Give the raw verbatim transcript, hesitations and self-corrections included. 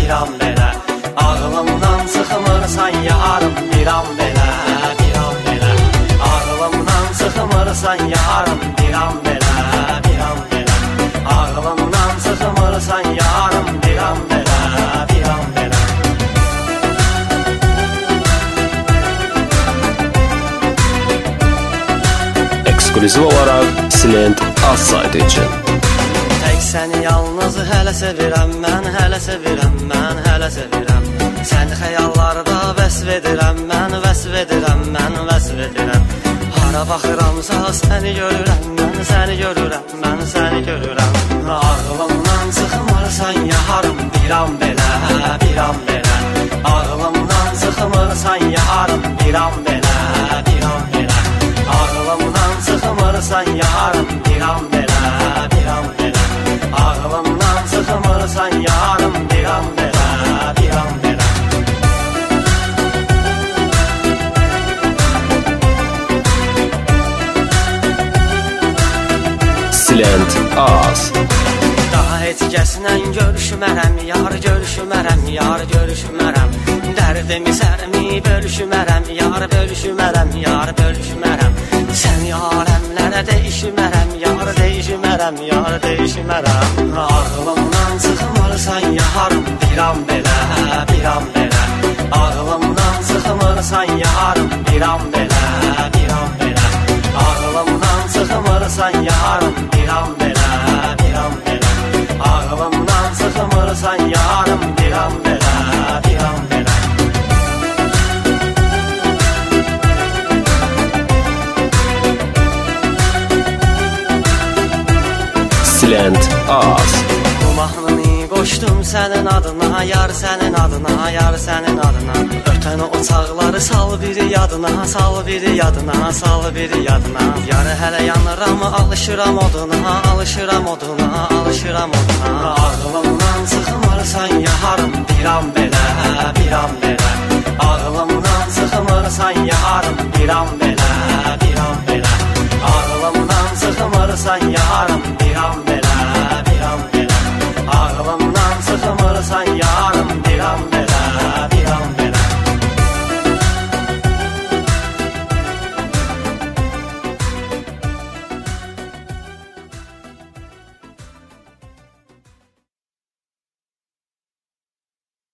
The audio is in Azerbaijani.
bir an belə. Ağlımdan çıxmırsan yarım bir an belə, bir an belə. Ağlımdan çıxmırsan yarım bir an belə, bir an belə. Ağlımdan çıxmırsan yarım bir an belə, bir an belə. Eksklüziv olaraq Silent az saytı üçün. Tək səni yalnız hələ sevirəm, mən hələ sevirəm, mən hələ sevirəm. Sən xəyallarda vəsv edirəm, mən vəsv edirəm, mən vəsv edirəm. Hara baxıramsa səni görürəm, mən səni görürəm, mən səni görürəm. Ağlımdan çıxmırsan yarım bir an belə, bir an belə. Ağlımdan çıxmırsan yarım bir an belə, bir an belə. Ağlımdan çıxmırsan yarım bir an belə, bir an belə. Ağlımdan çıxmırsan yarım bir an belə, bir an belə. Silent az. Daha heç kəslə görüşmərəm, yar görüşmərəm, yar görüşmərəm. Dərdimi sərmi bölüşmərəm, yar bölüşmərəm, yar bölüşmərəm. Səni aləmlərə deyişmərəm, yar deyişmərəm, yar deyişmərəm. Ağlımdan çıxmırsan yarım bir an belə, bir an belə. Ağlımdan çıxmırsan yarım bir an belə, bir an belə. Ağlımdan çıxmırsan yarım bir an belə, bir an belə. Ağlımdan çıxmırsan yarım bir an belə, bir an belə. Silent az. Bu mahnını qoşdum sənin adına, yar sənin adına, yar sənin adına. Ötən o çağları sal biri yadına, sal biri yadına, sal biri yadına. Yarı hələ yanıram, alışıram oduna, alışıram oduna, alışıram oduna. Ağlımdan çıxmırsan yarım bir an belə, bir an belə. Ağlımdan çıxmırsan yarım bir an belə, bir an belə. Ağlımdan çıxmırsan yarım bir an belə, bir an belə. Ağlımdan çıxmırsan yarım